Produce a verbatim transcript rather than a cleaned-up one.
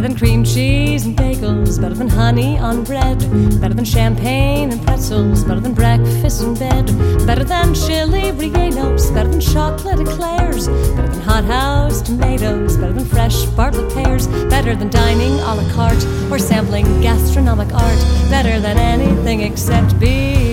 than cream cheese and bagels, better than honey on bread, better than champagne and pretzels, better than breakfast in bed, better than chili rellenos, better than chocolate eclairs, better than hothouse tomatoes, better than fresh Bartlett pears, better than dining a la carte or sampling gastronomic art, better than anything except beer.